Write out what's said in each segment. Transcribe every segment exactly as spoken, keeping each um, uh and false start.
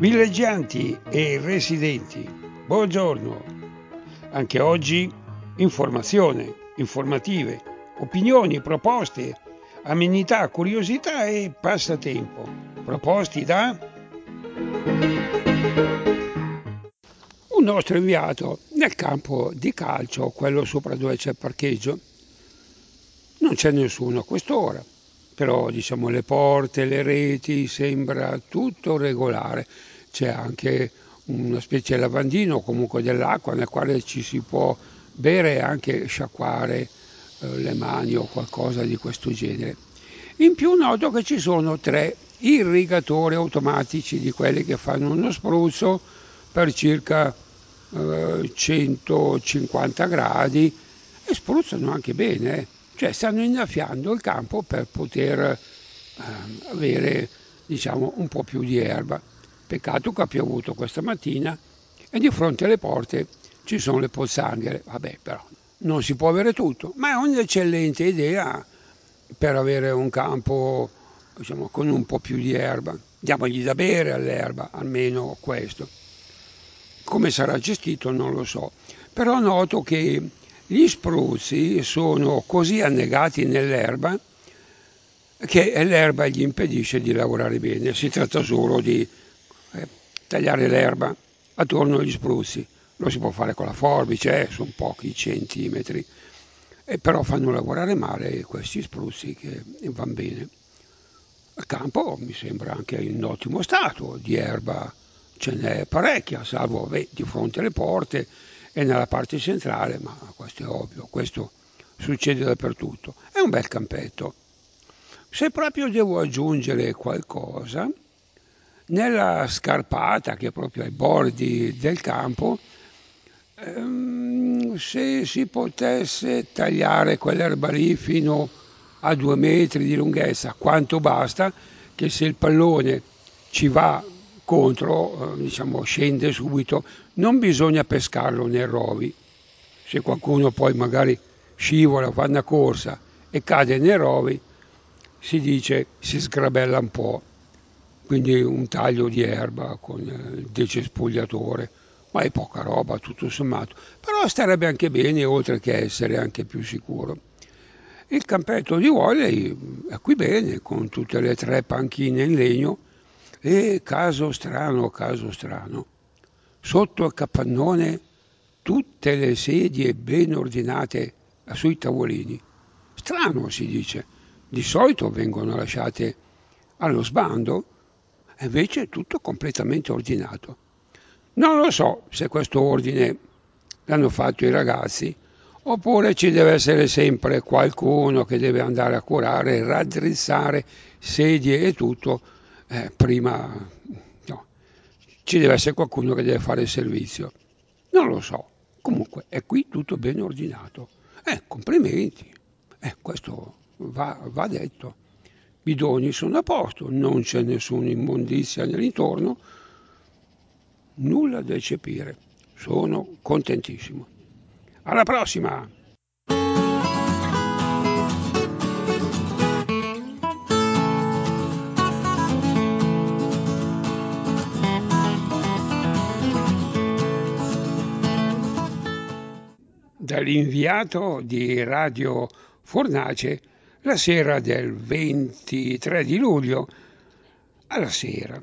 Villeggianti e residenti, buongiorno. Anche oggi informazione, informative, opinioni, proposte, amenità, curiosità e passatempo. Proposti da un nostro inviato nel campo di calcio, quello sopra dove c'è il parcheggio. Non c'è nessuno a quest'ora, però diciamo le porte, le reti, sembra tutto regolare. C'è anche una specie di lavandino, comunque dell'acqua, nel quale ci si può bere e anche sciacquare eh, le mani o qualcosa di questo genere. In più noto che ci sono tre irrigatori automatici, di quelli che fanno uno spruzzo per circa eh, centocinquanta gradi e spruzzano anche bene, eh. Cioè stanno innaffiando il campo per poter eh, avere, diciamo, un po' più di erba. Peccato che ha piovuto questa mattina e di fronte alle porte ci sono le pozzanghere. Vabbè, però non si può avere tutto, ma è un'eccellente idea per avere un campo, diciamo, con un po' più di erba. Diamogli da bere all'erba, almeno questo. Come sarà gestito non lo so, però noto che gli spruzzi sono così annegati nell'erba che l'erba gli impedisce di lavorare bene. Si tratta solo di eh, tagliare l'erba attorno agli spruzzi. Lo si può fare con la forbice, eh, sono pochi centimetri, e però fanno lavorare male questi spruzzi che vanno bene. Il campo mi sembra anche in ottimo stato, di erba ce n'è parecchia, salvo beh, di fronte alle porte e nella parte centrale, ma questo è ovvio, questo succede dappertutto. È un bel campetto. Se proprio devo aggiungere qualcosa, nella scarpata che è proprio ai bordi del campo, ehm, se si potesse tagliare quell'erba lì fino a due metri di lunghezza, quanto basta che se il pallone ci va contro, eh, diciamo scende subito, non bisogna pescarlo nei rovi. Se qualcuno poi magari scivola, fa una corsa e cade nei rovi, si dice si sgrabella un po', quindi un taglio di erba con il decespugliatore, ma è poca roba tutto sommato, però starebbe anche bene oltre che essere anche più sicuro. Il campetto di volley è qui bene con tutte le tre panchine in legno e caso strano, caso strano, sotto il capannone tutte le sedie ben ordinate sui tavolini. Strano si dice, di solito vengono lasciate allo sbando, e invece è tutto completamente ordinato. Non lo so se questo ordine l'hanno fatto i ragazzi, oppure ci deve essere sempre qualcuno che deve andare a curare, raddrizzare sedie e tutto, eh, prima no, ci deve essere qualcuno che deve fare il servizio. Non lo so, comunque è qui tutto ben ordinato. Eh, complimenti, eh, questo va, va detto. I bidoni sono a posto, non c'è nessuna immondizia nell'intorno, nulla da eccepire. Sono contentissimo. Alla prossima! Dall'inviato di Radio Fornace la sera del ventitré di luglio alla sera.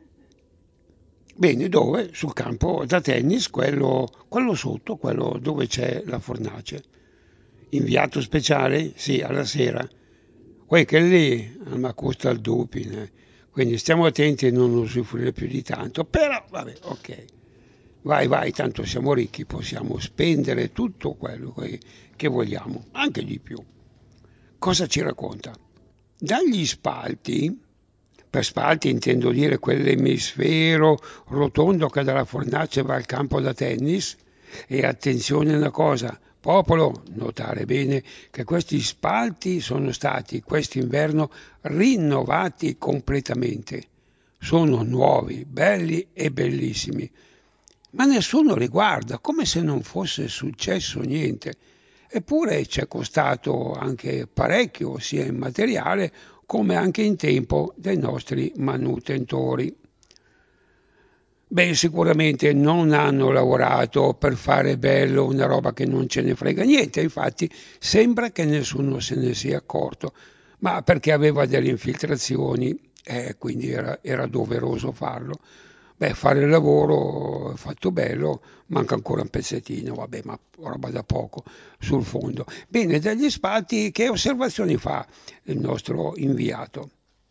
Bene, dove? Sul campo da tennis, quello, quello sotto, quello dove c'è la fornace. Inviato speciale? Sì, alla sera. Poi che lì mi costa il doping, eh. Quindi stiamo attenti a non usufruire più di tanto, però vabbè, ok. Vai, vai, tanto siamo ricchi, possiamo spendere tutto quello che, che vogliamo, anche di più. Cosa ci racconta? Dagli spalti, per spalti intendo dire quell'emisfero rotondo che dalla fornace va al campo da tennis, e attenzione a una cosa, popolo, notare bene che questi spalti sono stati quest'inverno rinnovati completamente. Sono nuovi, belli e bellissimi, ma nessuno li guarda, come se non fosse successo niente. Eppure ci è costato anche parecchio, sia in materiale come anche in tempo dei nostri manutentori. Beh, sicuramente non hanno lavorato per fare bello una roba che non ce ne frega niente, infatti sembra che nessuno se ne sia accorto, ma perché aveva delle infiltrazioni e quindi era, era doveroso farlo. Beh, fare il lavoro fatto bello, manca ancora un pezzettino, vabbè, ma roba da poco sul fondo. Bene, dagli spalti, che osservazioni fa il nostro inviato?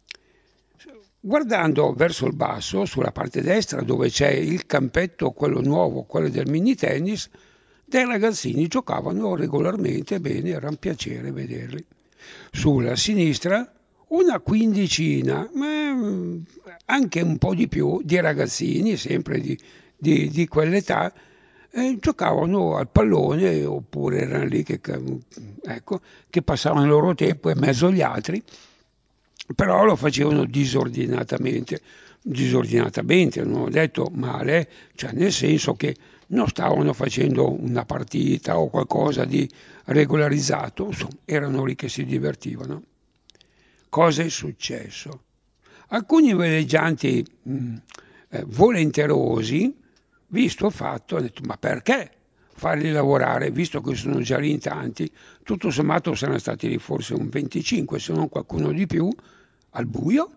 Guardando verso il basso, sulla parte destra dove c'è il campetto, quello nuovo, quello del mini tennis, dei ragazzini giocavano regolarmente bene, era un piacere vederli. Sulla sinistra una quindicina, ma mm, anche un po' di più, di ragazzini, sempre di, di- di quell'età, eh, giocavano al pallone oppure erano lì che, che- ecco, che passavano il loro tempo in mezzo agli altri, però lo facevano disordinatamente. Disordinatamente, non ho detto male, cioè nel senso che non stavano facendo una partita o qualcosa di regolarizzato, insomma, erano lì che si divertivano. Cosa è successo? Alcuni veleggianti mh, eh, volenterosi, visto il fatto, hanno detto: ma perché farli lavorare, visto che sono già lì in tanti? Tutto sommato saranno stati lì forse un venticinque, se non qualcuno di più, al buio.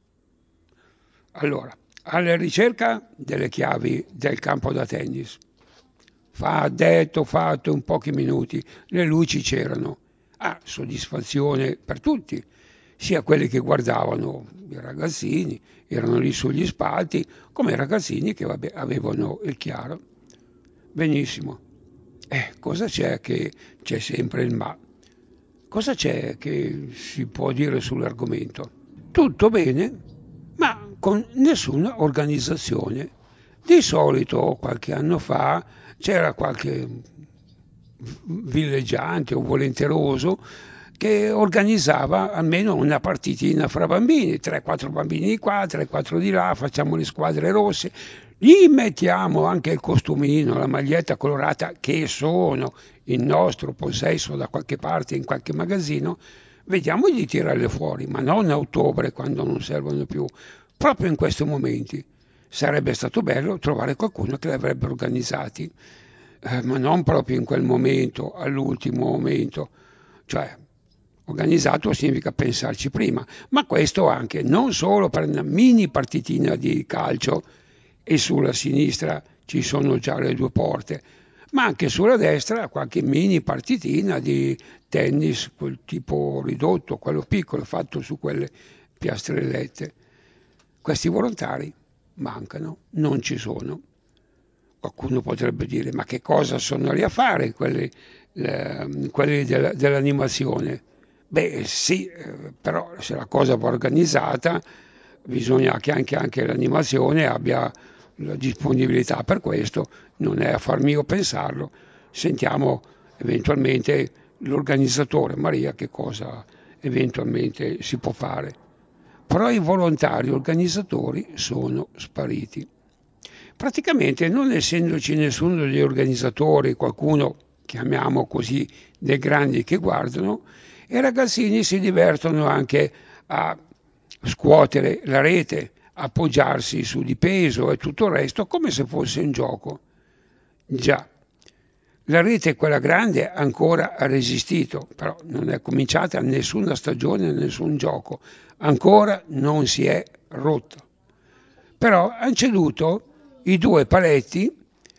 Allora, alla ricerca delle chiavi del campo da tennis. Fa, detto, fatto, in pochi minuti, le luci c'erano. Ah, soddisfazione per tutti, sia quelli che guardavano i ragazzini, erano lì sugli spalti, come i ragazzini che vabbè, avevano il chiaro. Benissimo. Eh, cosa c'è che c'è sempre il ma? Cosa c'è che si può dire sull'argomento? Tutto bene, ma con nessuna organizzazione. Di solito qualche anno fa c'era qualche villeggiante o volenteroso che organizzava almeno una partitina fra bambini, tre quattro bambini di qua, tre quattro di là, facciamo le squadre rosse, gli mettiamo anche il costumino, la maglietta colorata che sono in nostro possesso da qualche parte in qualche magazzino, vediamo di tirarle fuori, ma non a ottobre quando non servono più, proprio in questi momenti. Sarebbe stato bello trovare qualcuno che li avrebbe organizzati, eh, ma non proprio in quel momento, all'ultimo momento. Cioè, organizzato significa pensarci prima, ma questo anche non solo per una mini partitina di calcio e sulla sinistra ci sono già le due porte, ma anche sulla destra qualche mini partitina di tennis, quel tipo ridotto, quello piccolo, fatto su quelle piastrellette. Questi volontari mancano, non ci sono. Qualcuno potrebbe dire: ma che cosa sono lì a fare quelli, eh, quelli della- dell'animazione? Beh sì, eh, però se la cosa va organizzata bisogna che anche, anche l'animazione abbia la disponibilità per questo, non è affar mio pensarlo. Sentiamo eventualmente l'organizzatore Maria che cosa eventualmente si può fare. Però i volontari organizzatori sono spariti. Praticamente, non essendoci nessuno degli organizzatori, qualcuno, chiamiamo così, dei grandi che guardano, i ragazzini si divertono anche a scuotere la rete, appoggiarsi su di peso e tutto il resto come se fosse un gioco. Già, la rete, quella grande, ancora ha resistito, però non è cominciata nessuna stagione, nessun gioco, ancora non si è rotta. Però hanno ceduto i due paletti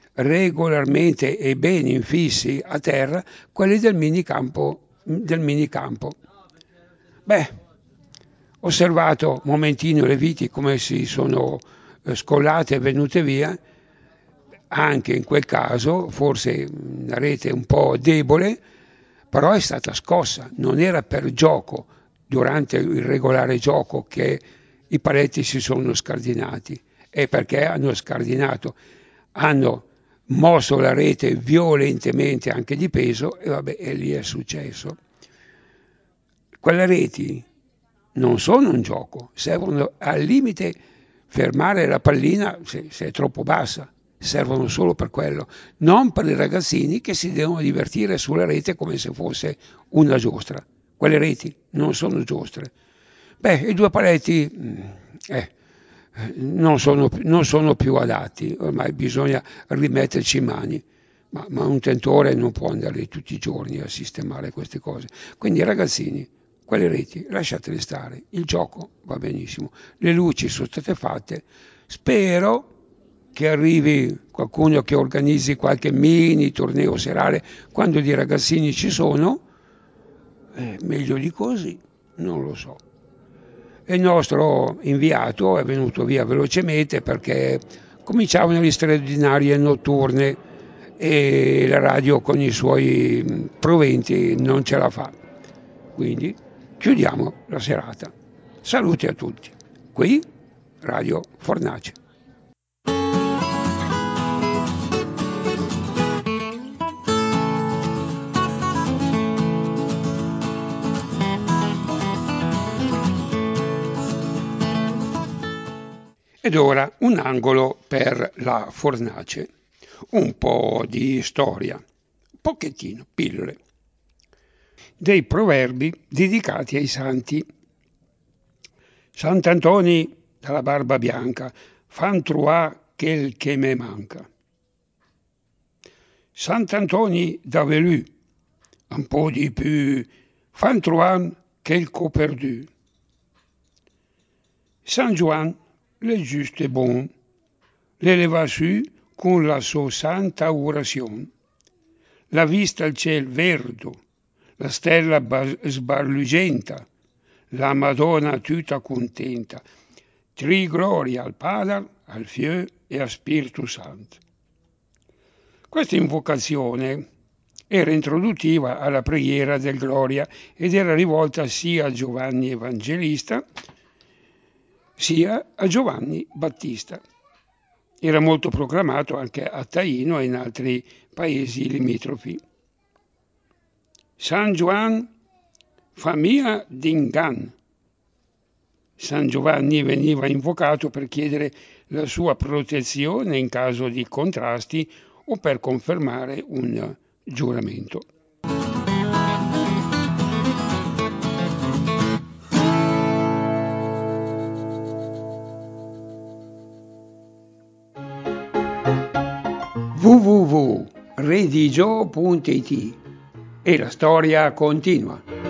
regolarmente e ben infissi a terra, quelli del minicampo. Del minicampo. Beh, osservato un momentino le viti come si sono eh, scollate e venute via, anche in quel caso forse una rete un po' debole, però è stata scossa, non era per gioco, durante il regolare gioco che i paletti si sono scardinati, è perché hanno scardinato, hanno mosso la rete violentemente anche di peso e vabbè, e lì è successo. Quelle reti non sono un gioco, servono al limite fermare la pallina se, se è troppo bassa, servono solo per quello, non per i ragazzini che si devono divertire sulla rete come se fosse una giostra. Quelle reti non sono giostre. Beh, i due paletti, mm, eh, non sono, non sono più adatti, ormai bisogna rimetterci in mani, ma, ma un tentore non può andare tutti i giorni a sistemare queste cose. Quindi ragazzini, quelle reti lasciatele stare, il gioco va benissimo, le luci sono state fatte, spero che arrivi qualcuno che organizzi qualche mini torneo serale quando di ragazzini ci sono, eh, meglio di così, non lo so. E il nostro inviato è venuto via velocemente perché cominciavano le straordinarie notturne e la radio con i suoi proventi non ce la fa. Quindi chiudiamo la serata. Saluti a tutti. Qui Radio Fornace. Ed ora un angolo per la fornace, un po' di storia, pochettino, pillole, dei proverbi dedicati ai santi. Sant'Antoni dalla barba bianca, fan truà quel che me manca. Sant'Antoni da Velù, un po' di più, fan truà quelque perdu. San Juan, le juste et bon, l'éleva su con la sua santa orazione. La vista al ciel verdo, la stella sbarlugenta, la Madonna tutta contenta. Tri gloria al Padre, al Figlio e al Spirito Santo. Questa invocazione era introduttiva alla preghiera del Gloria ed era rivolta sia a Giovanni Evangelista sia a Giovanni Battista. Era molto proclamato anche a Taino e in altri paesi limitrofi. San Juan famiglia d'Ingan. San Giovanni veniva invocato per chiedere la sua protezione in caso di contrasti o per confermare un giuramento. w w w punto redigio punto it e la storia continua.